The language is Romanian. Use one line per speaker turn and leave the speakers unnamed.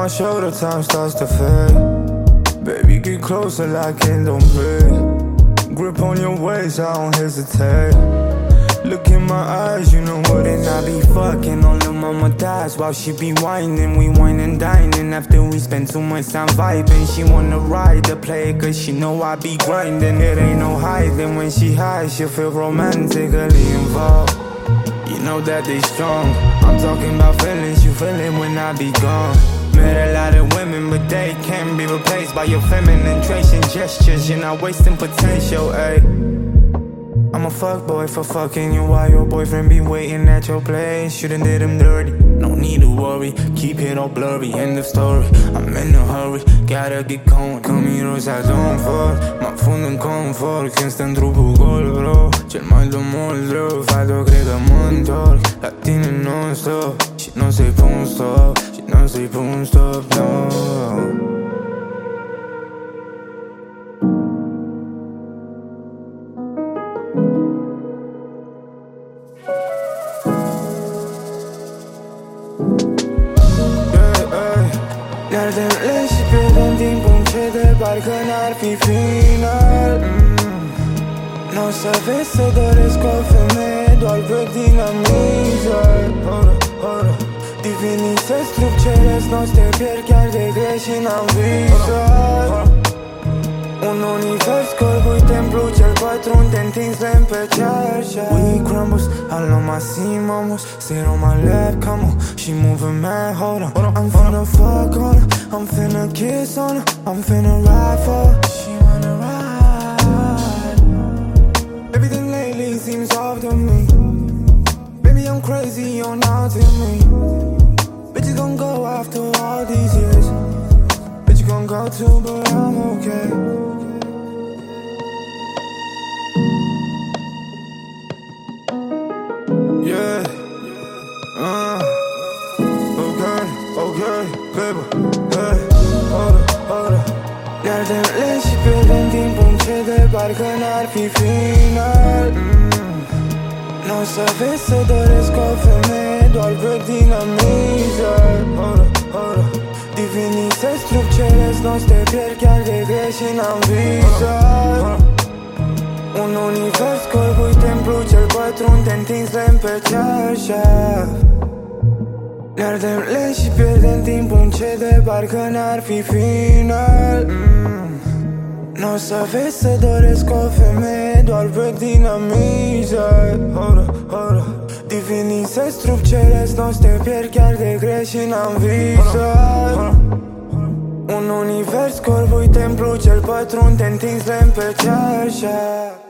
my shoulder, time starts to fade. Baby, get closer like it don't play. Grip on your waist, I don't hesitate. Look in my eyes, you know what it I be fucking on the mama dies while she be whining. We wine and dining after we spend too much time vibing. She wanna ride the play cause she know I be grinding. It ain't no hiding when she high, she feel romantically involved. You know that they strong. I'm talking about feelings, you feel it when I be gone. Met a lot of women, but they can't be replaced by your feminine traits and gestures. You're not wasting potential, ayy. I'm a fuckboy for fucking you while your boyfriend be waiting at your place. Shouldn't did him dirty, no need to worry. Keep it all blurry, end of story. I'm in a hurry, gotta get going. Că miros don't fuck, mă fund în confort când stă în trupul gol, bro. Cel mai de mult rău, fata cred că mă întorc la tine non-stop. Și n-o să-i pun stop, și n-o să-i pun stop, no. Ne ardem lent și pierdem timpul încet de parcă n-ar fi final. N-o să vezi să doresc o femeie doar pe dinamiză. Divinisezi trup ceresc, n-o să te pierd chiar de greș și n-am visat. Un univers corpul templu cel pătrund te întins lent pe ceașă. We crumbles, I love my scene moments. Sit on my lap, come on, she moving mad, hold on. I'm finna fuck on her, I'm finna kiss on her, I'm finna ride for her. She wanna ride. Everything lately seems off to me. Baby, I'm crazy, you're not to me. Bitch, you gon' go after all these years. Bitch, you gon' go too, but I'm okay. Yeah, okay, baby, hey, hold up. Ne ardem lent și pierdem timpul încet de parcă n-ar fi final. N-o să vezi să doresc o femeie doar pe dinamiză. Hold up. Divinisezi trup ceresc, n-o să te pierd chiar de greș și n-am visat. Un univers corpul templu cel pătrund te întins lent pe ceașă. Ne ardem lent și pierdem timpul încet de parcă n-ar fi final. N-o să vezi să doresc o femeie doar pe dinamiză. Hold up. Divinisezi trup ceresc, n-o să te pierd chiar de greș și n-am visat. Un univers corpul templu cel pătrund te întins lent pe ceașă.